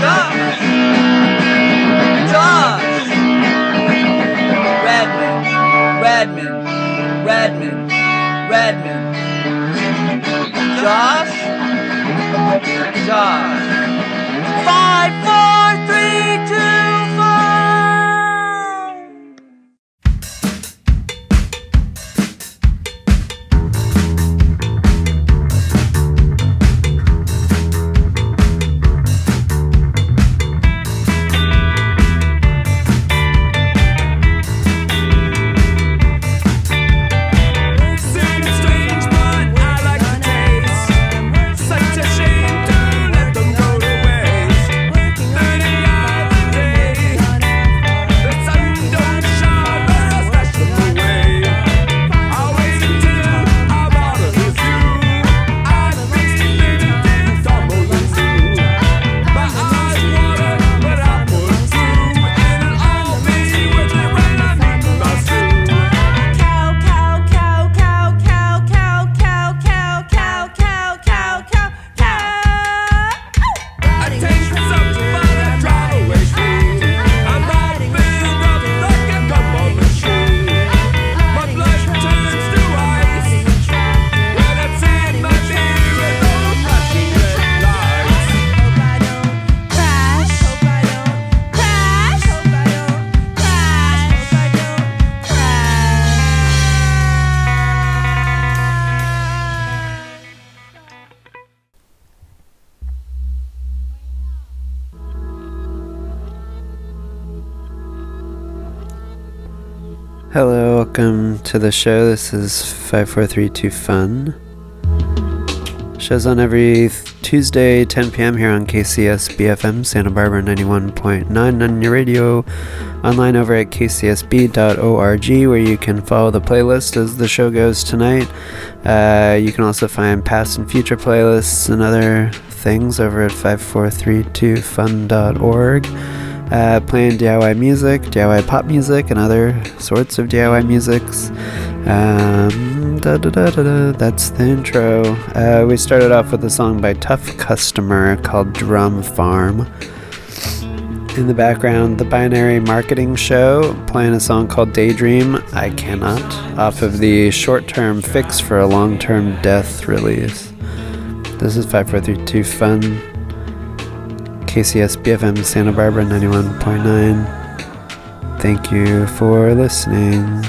Hello, welcome to the show. This is 5432 Fun. Show's on every Tuesday, 10 p.m. here on KCSB FM, Santa Barbara 91.9 on your radio, online over at kcsb.org, where you can follow the playlist as the show goes tonight. You can also find past and future playlists and other things over at 5432fun.org. Playing DIY music, DIY pop music, and other sorts of DIY musics. That's the intro. We started off with a song by Tough Customer called Drum Farm. In the background, The Binary Marketing Show, playing a song called Daydream, I Cannot, off of the Short-Term Fix for a Long-Term Death release. This is 5432 Fun. KCSB FM Santa Barbara 91.9. Thank you for listening.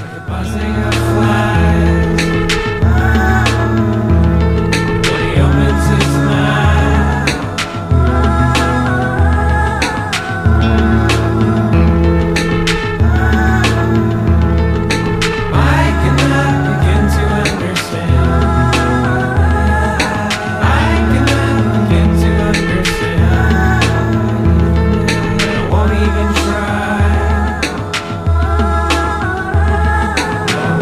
Even try.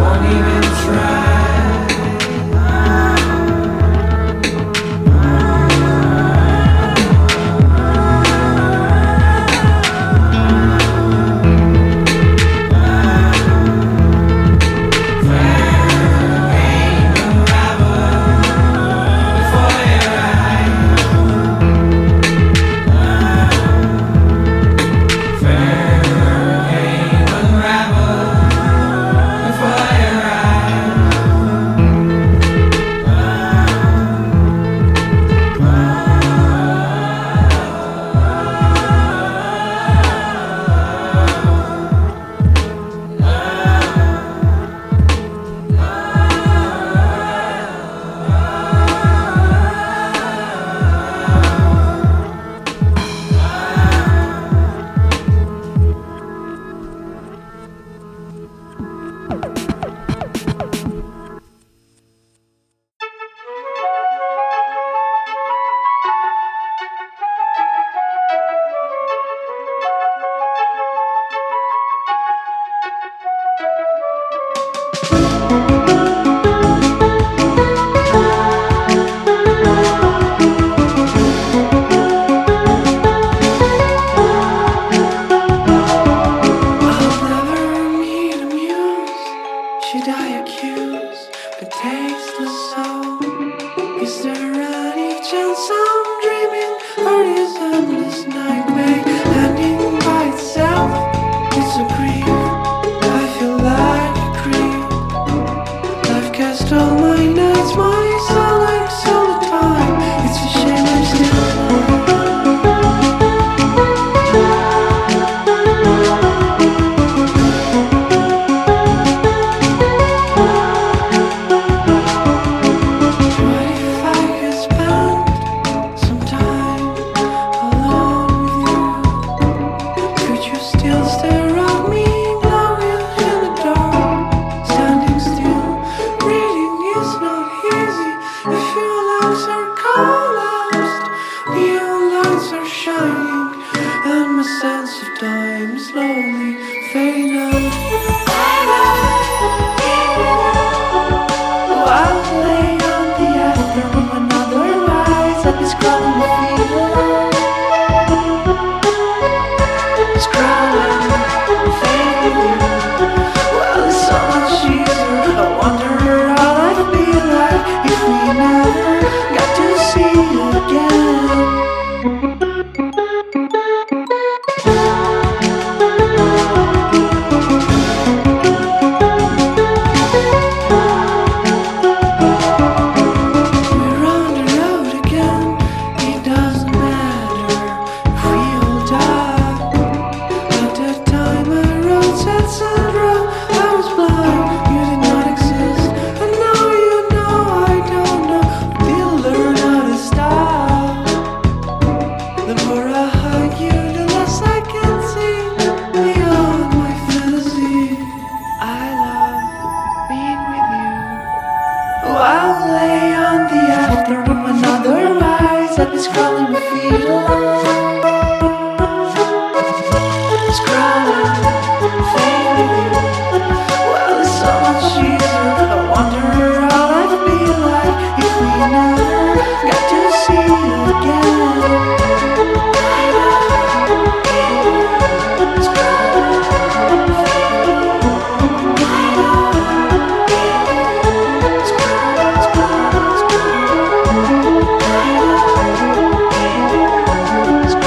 dying, and my sense of time is slowly fading out. Oh, I'll lay on the afternoon when otherwise I'd be scrolling my feet alone. Scrolling, fading you. Well, it's so much easier. I wonder how I'd be like if we never got to see you again. We're on the road again. It doesn't matter if we all die. At that time I wrote said Sandra, I was blind, you did not exist. And now you know I don't know until learn how to stop. The more I hug you, the less I can see beyond my fantasy. I love being with you. Oh, I'll lay on the afternoon when otherwise I'd be scrolling my feet alone. Scrolling, fading you. Well, it's so much easier. I wonder how I'd be like if we never got to see you again. Scrolling, fading you.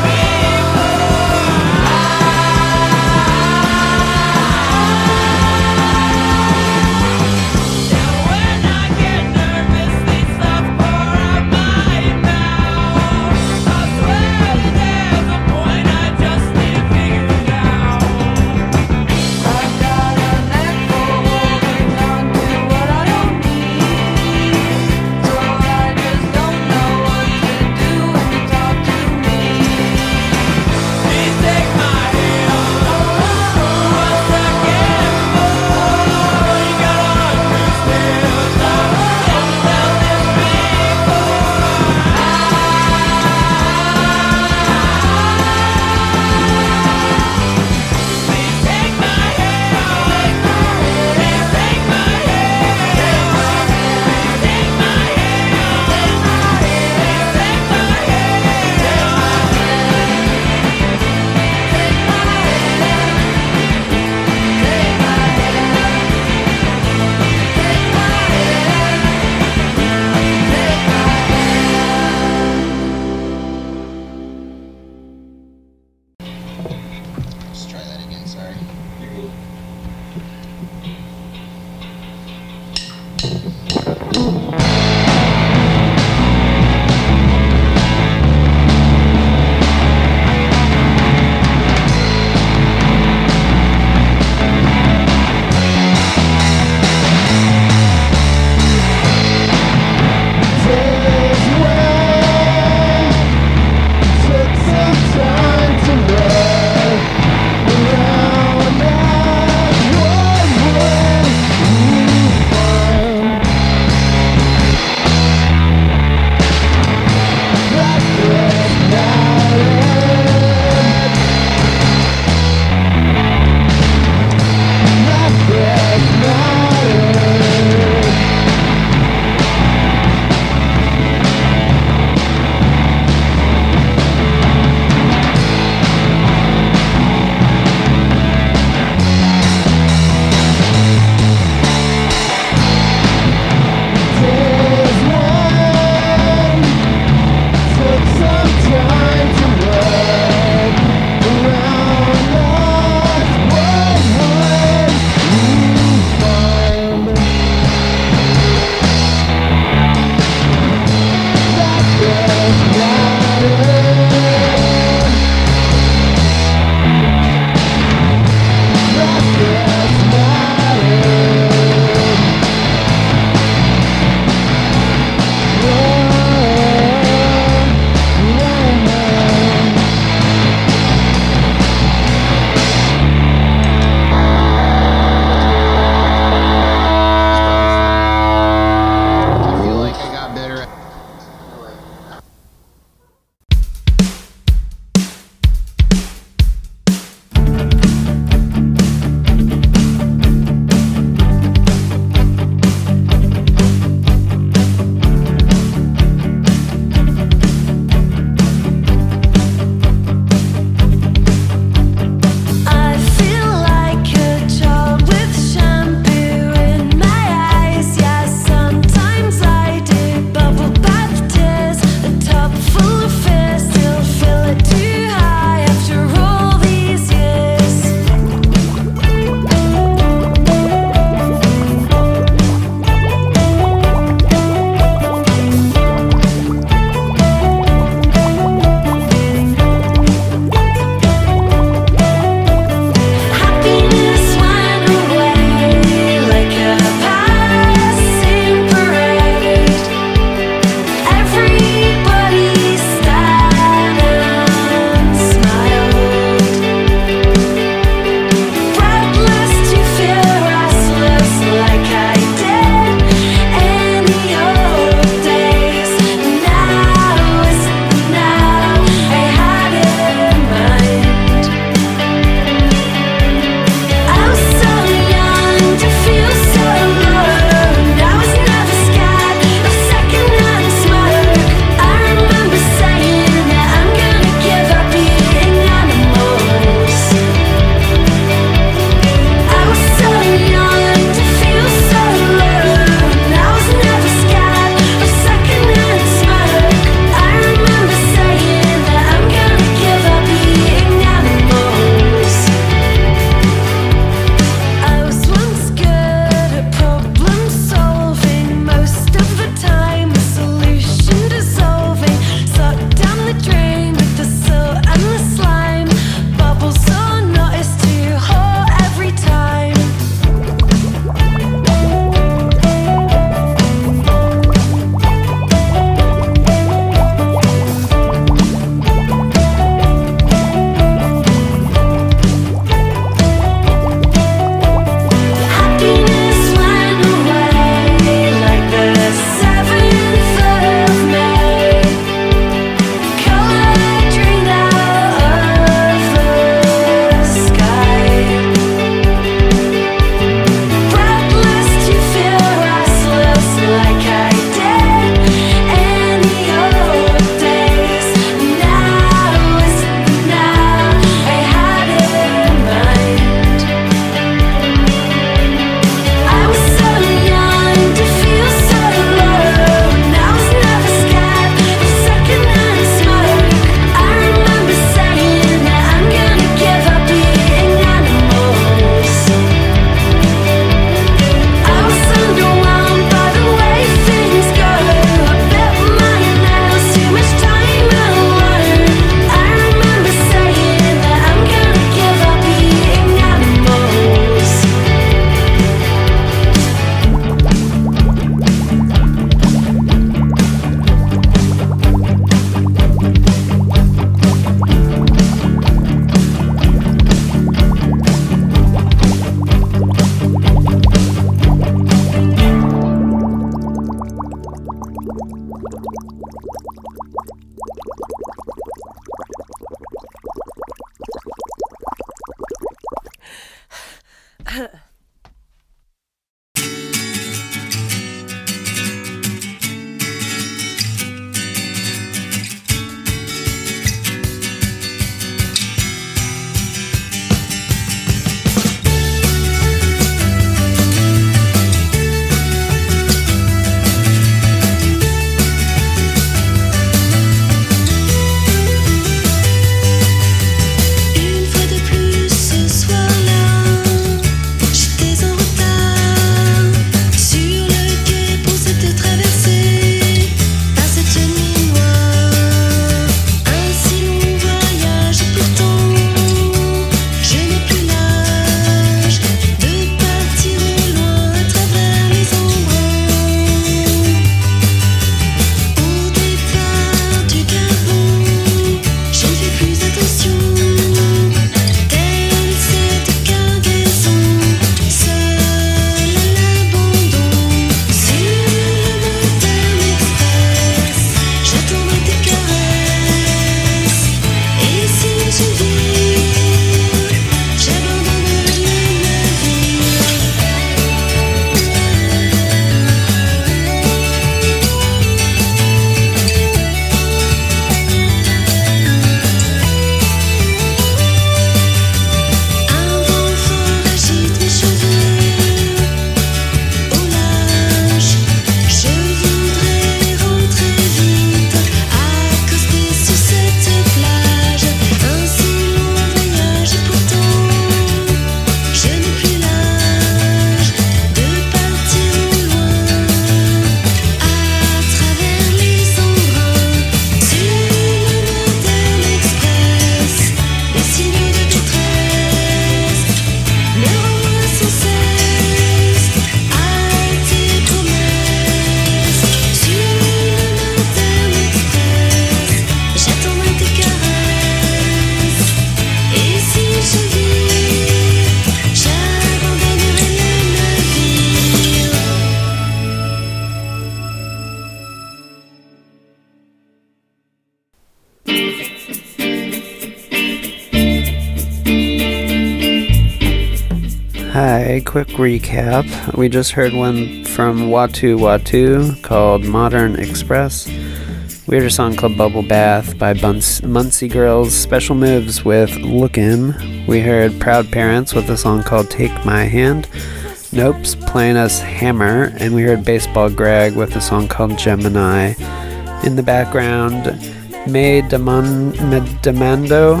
Hi, quick recap. We just heard one from Watu Watu called Modern Express. We heard a song called Bubble Bath by Muncie Girls. Special Moves with Lookin'. We heard Proud Parents with a song called Take My Hand. Nope's playing us Hammer. And we heard Baseball Greg with a song called Gemini. In the background, Me Demando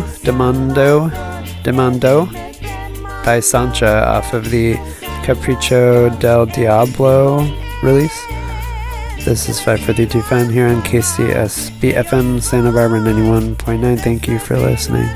by Sancha off of the Capricho del Diablo release. This is 543 Fun here on KCS BFM Santa Barbara 91.9. Thank you for listening.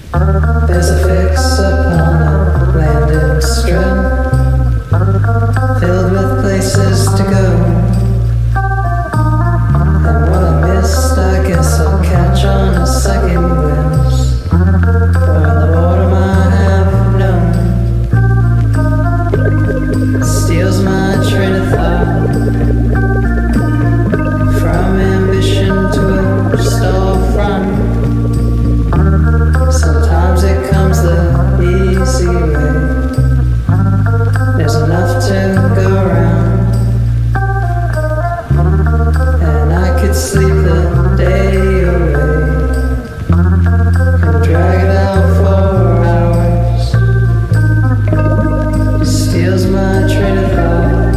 There's a fix upon a landing strip, filled with places to go. And what I missed, I guess I'll catch on a second glimpse, or in the boredom I have known. It steals my train of thought, from ambition to a storefront. Sometimes it comes the easy way. There's enough to go around, and I could sleep the day away and drag it out for hours. It steals my train of thought,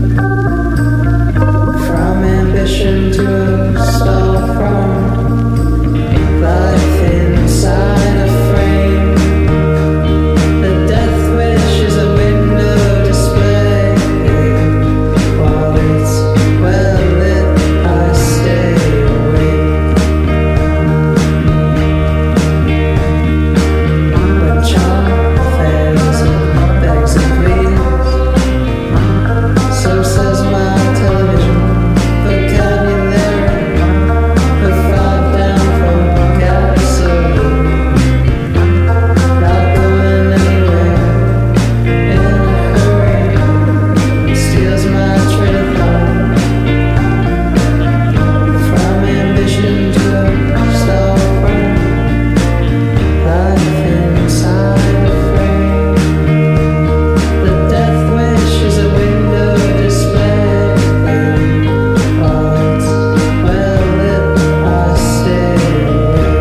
from ambition to a storefront. Life inside a frame. The death wish is a window display. While it's well lit, I stay awake. When charm fails and begs and pleads, so says my television vocabulary. Put 5 down for gasoline. Not going anywhere in a hurry. It steals my train of thought, from ambition to a storefront. Life inside a frame. The death wish is a window display. While it's well lit, I stay awake.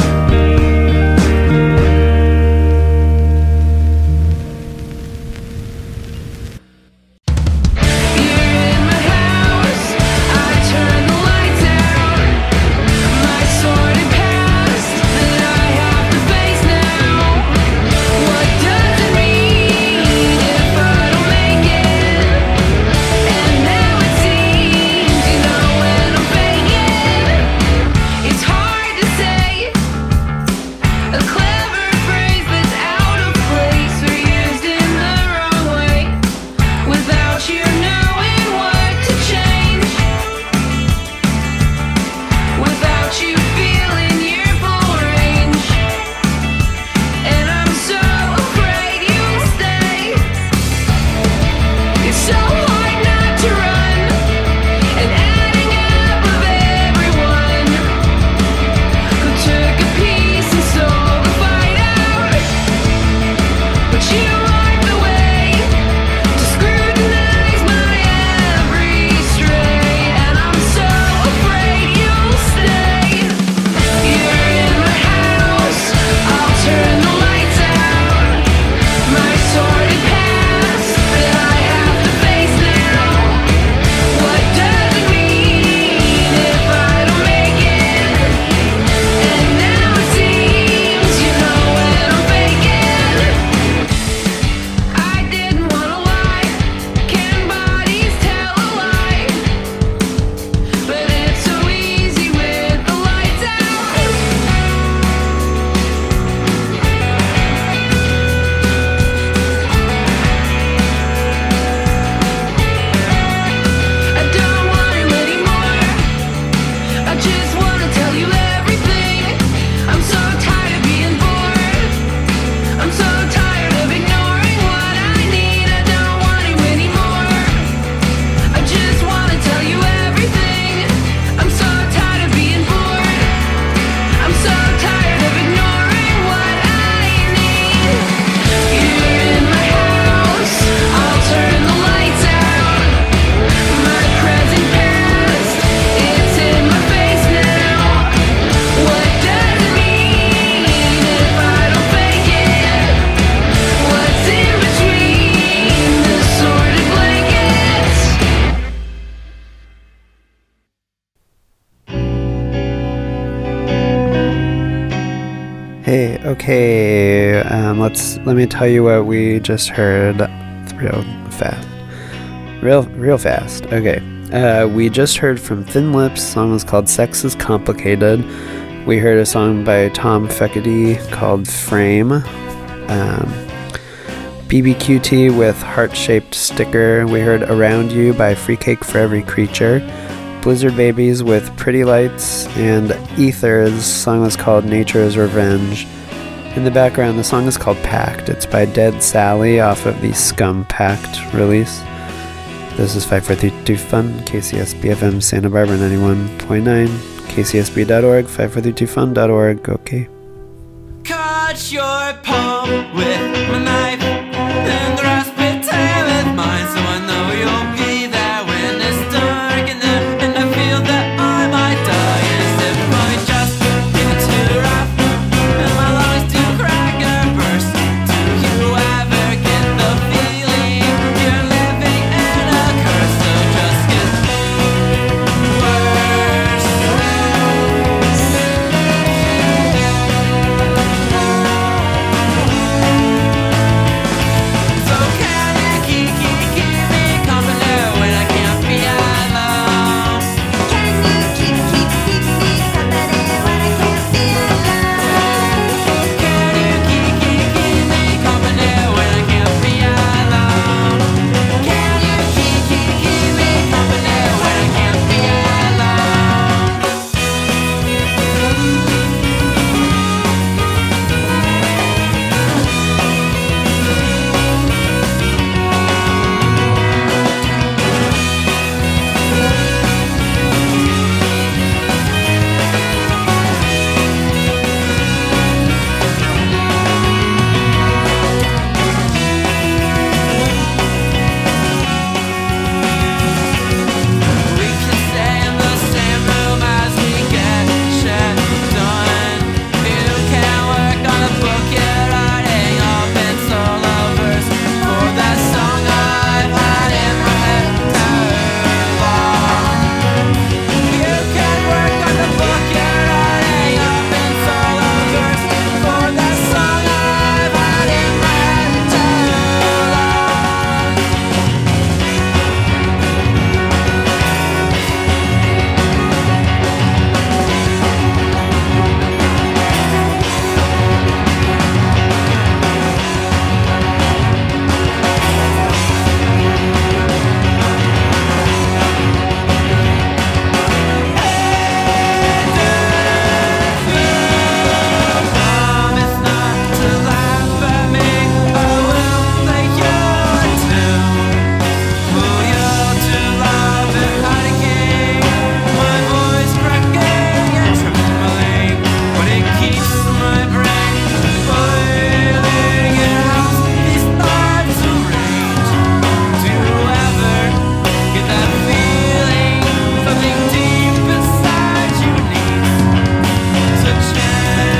You're in my house, I turn the lights out. My sordid past that I have to face now. What does it mean if I don't make it? And now it seems you know when I'm faking. It's hard to say a clever phrase that's out of place or used in the wrong way. Without you knowing what to change, without you feeling your full range, and I'm so afraid you'll stay. It's so hard not to run, and adding up of everyone who took a piece and stole the fight out. But you are the way to scrutinize my every stray, and I'm so afraid you'll stay. You're in my house, I'll turn the lights out. My sordid past that I have to face now. What does it mean if I don't make it? And now it seems you know when I'm faking. I didn't wanna lie. Can bodies tell a lie? But it's so easy with the lights out. I don't want you anymore. I just wanna tell you everything. I'm so tired of being bored. I'm so tired of ignoring what I need. I don't want you anymore. I just wanna tell you everything. I'm so tired of being bored. I'm so tired of ignoring what I need. You're in my house, I'll turn the lights out. My present past, it's in my face now. What does it mean if I don't fake it? What's in between the sordid blankets? Hey, okay, let me tell you what we just heard real fast. Real fast. Okay. We just heard from Thin Lips. The song was called Sex is Complicated. We heard a song by Tom Fekete called Frame. BBQT with Heart-Shaped Sticker. We heard Around You by Free Cake for Every Creature. Blizzard Babies with Pretty Lights. And Ether's song was called Nature's Revenge. In the background, the song is called Pact. It's by Dead Sally off of the Scum Pact release. This is 5432 Fun, KCS BFM Santa Barbara 91.9, kcsb.org, 5432fun.org. Okay. Cut your palm with my knife and grasp it tight with mine, so I know you'll be there when it's dark and I feel that I might die. As if I just get too rough and my lungs do crack and burst. Do you ever get the feeling you're living in a curse? So just get worse. So can you keep me company when I can't be alone? Can you keep me company when I can't be alone? Can you keep me company when I can't be alone? Can you keep me company when I can't be We can stay in the same room as we get shit done. You can work on a book you're writing up in solo verse for that song I've had in my head too long. You can work on the book you're writing up in solo verse for that song I've had in my head too long. Promise not to laugh at me. I will play your tune. For you're too loud and panicking. My voice cracking and trembling, but it keeps my brain boiling. It helps these thoughts arrange. Do you ever get that feeling? Something deep inside you needs to change.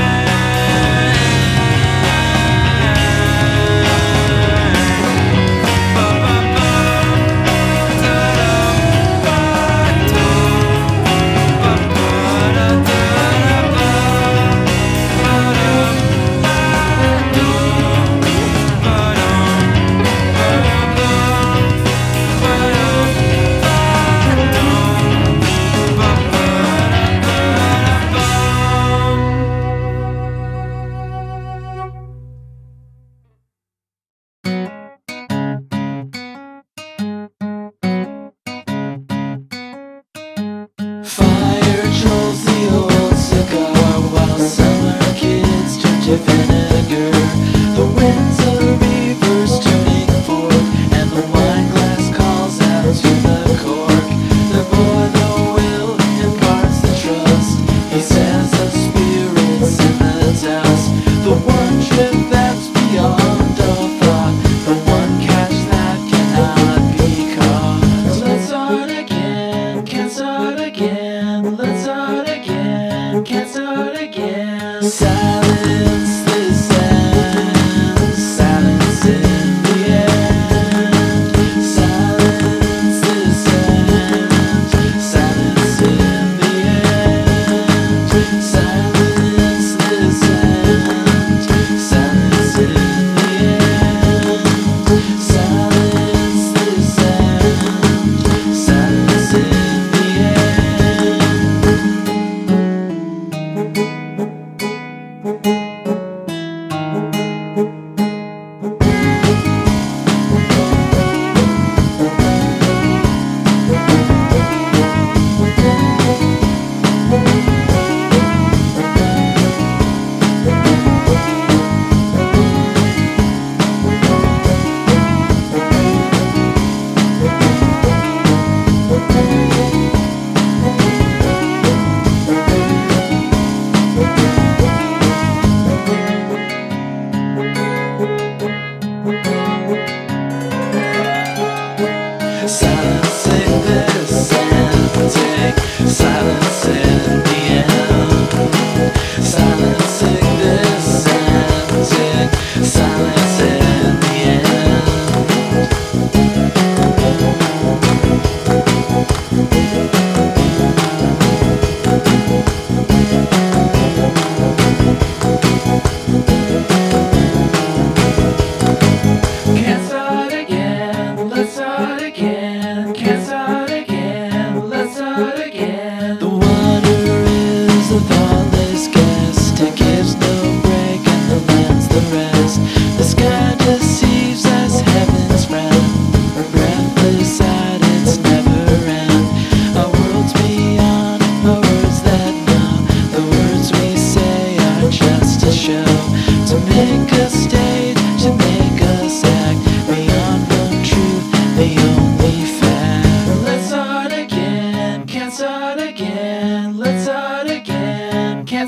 Fire trolls the old cigar while summer kids turn to vinegar. The winds of reverse turning fork and the wine glass calls out to the cork. The boy the will imparts the trust. He says the spirits in the dust. The one trip that's beyond all thought. The one catch that cannot be caught. Let's start again, can't start again. Let's start again, can't start again. Silence this end, silence in the end. Silence this end, silence in the end. Silence this end, silence in the end. Silence this end, silence in the end.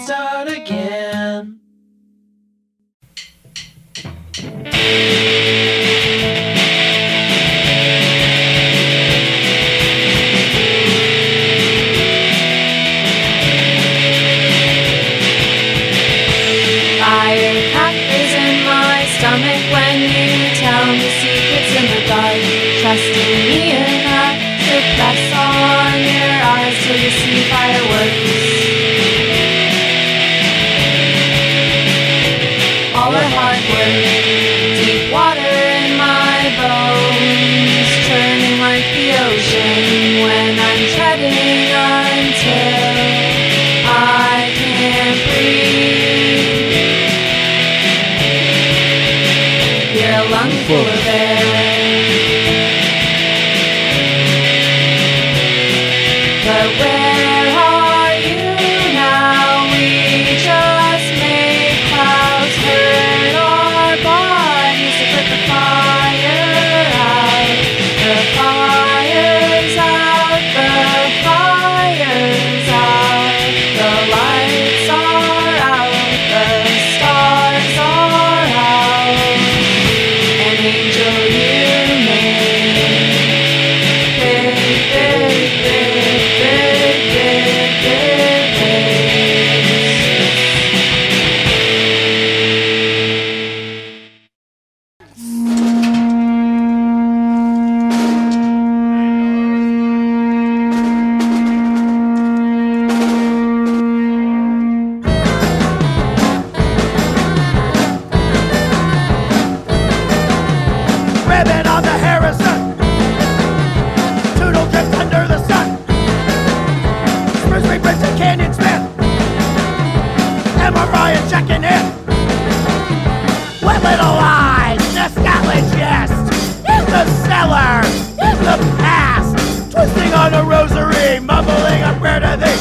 start again. Firecrackers in my stomach when you tell me secrets in the dark. Trusting me enough to press on your eyes till you see fireworks. All our hard work, deep water in my bones, churning like the ocean when I'm treading until I can't breathe. You're a lung full of air, but where are you now? We just made clouds hurt our bodies to put the fire out. The fire's out, the fire's out. The lights are out, the stars are out. An angel you made, big, big, big, big, big, big, Ribbon on the Harrison. Toodle drips under the sun. Spruce Bridge and Canyon Smith. MRI and checking in. Wet little eyes, the Scotland chest. In the cellar, in the past. Twisting on a rosary, mumbling a prayer to thee.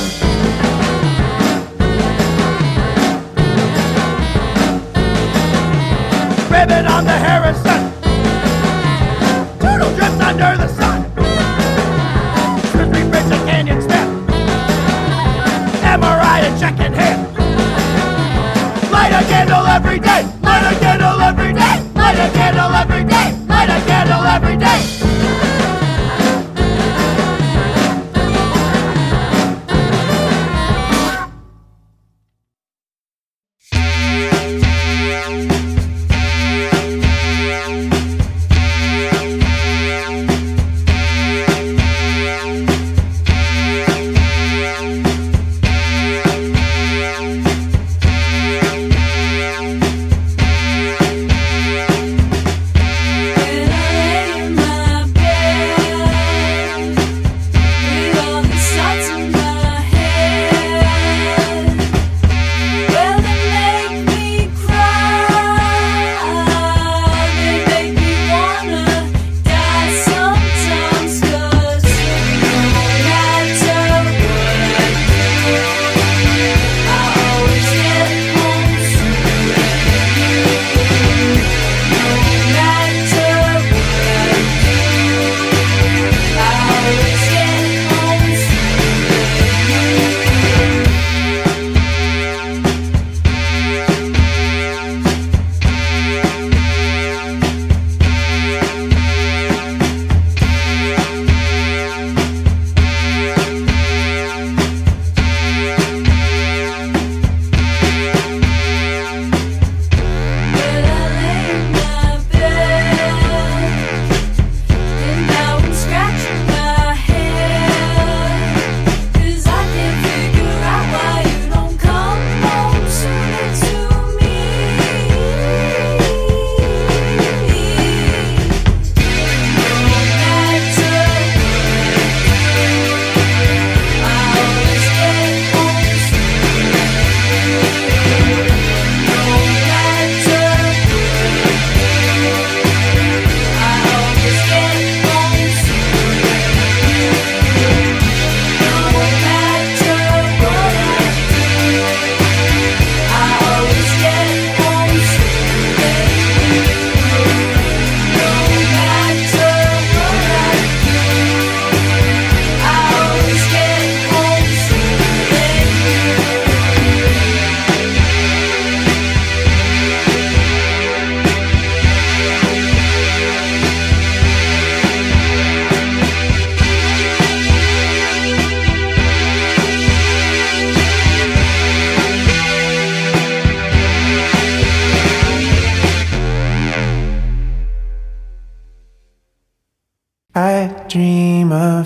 Ribbon on the Harrison. Toodle drips under the sun. Spruce Bridge and Canyon Smith. MRI and checking him. Light a candle every day. Light a candle every day. Light a candle every day. Light a candle every day.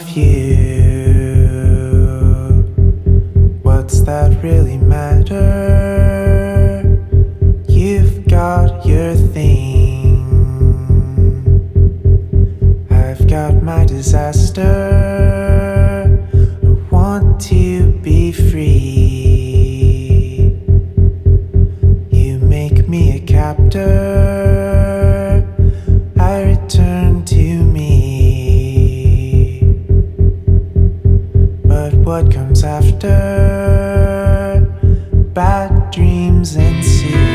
you. What's that really matter? You've got your thing. I've got my disaster. I want to be free. You make me a captor. I return to me. But what comes after? Bad dreams ensue.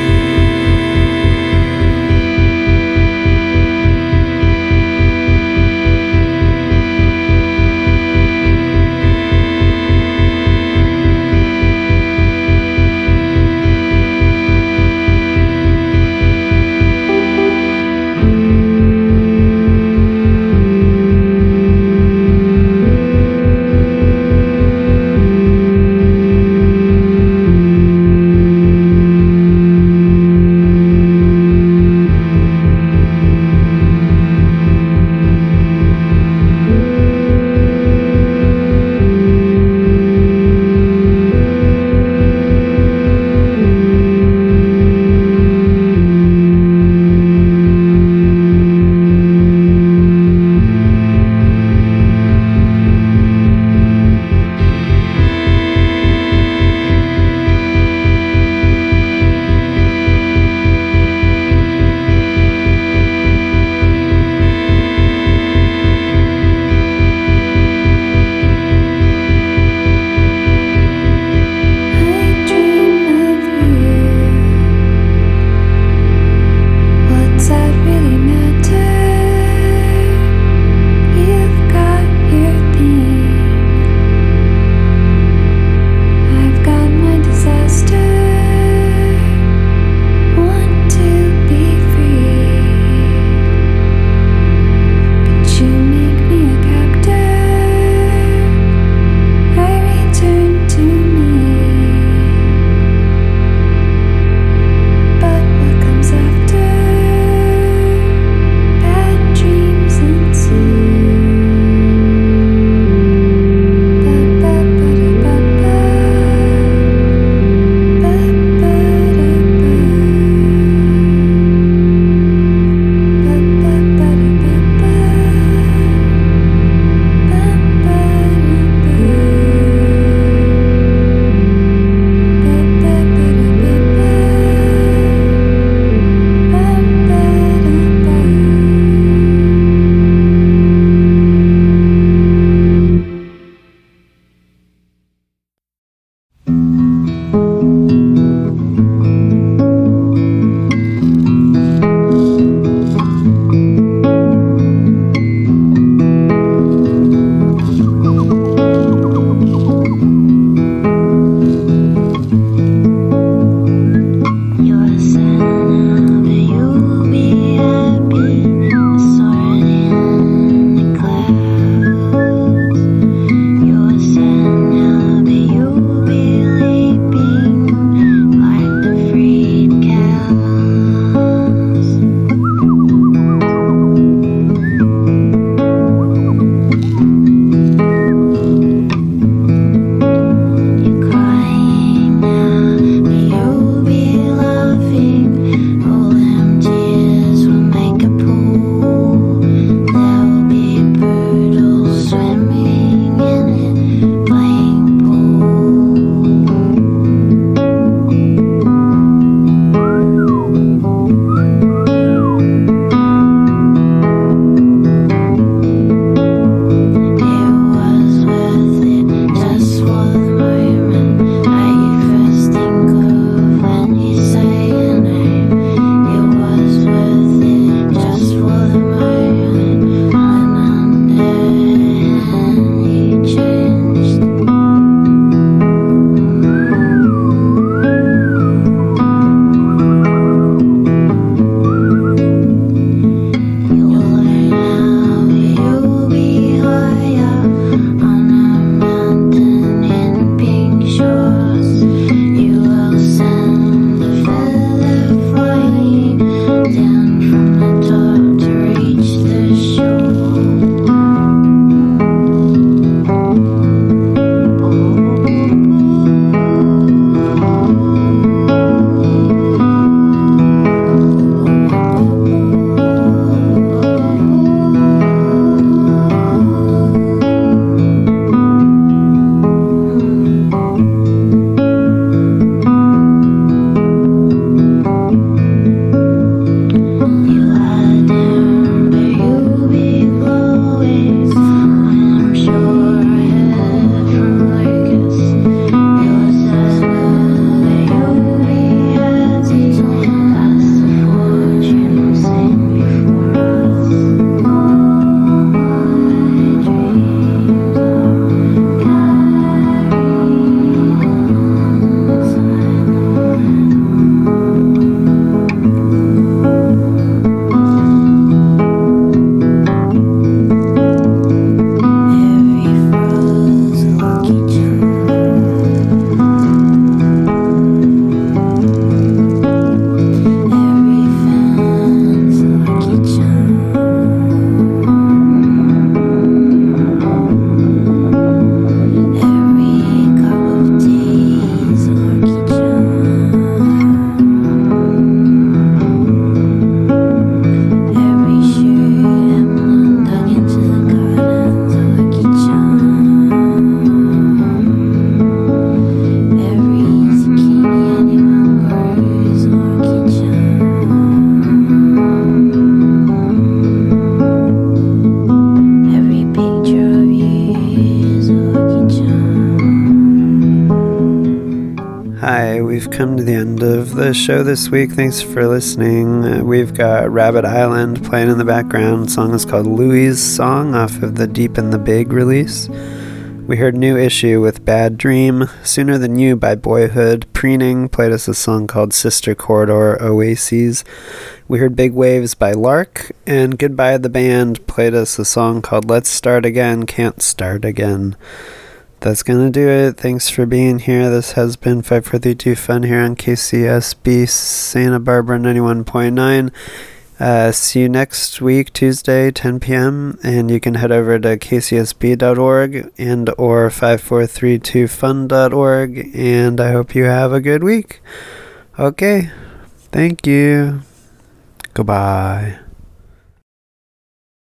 Hi, we've come to the end of the show this week. Thanks for listening. We've got Rabbit Island playing in the background. The song is called Louie's Song off of the Deep in the Big release. We heard New Issue with Bad Dream. Sooner Than You by Boyhood. Preening played us a song called Sister Corridor Oases. We heard Big Waves by Lark. And Goodbye the Band played us a song called Let's Start Again, Can't Start Again. That's gonna do it. Thanks for being here. This has been 5432 Fun here on KCSB Santa Barbara 91.9. See you next week, Tuesday, 10 p.m. And you can head over to kcsb.org and or 5432fun.org. And I hope you have a good week. Okay. Thank you. Goodbye.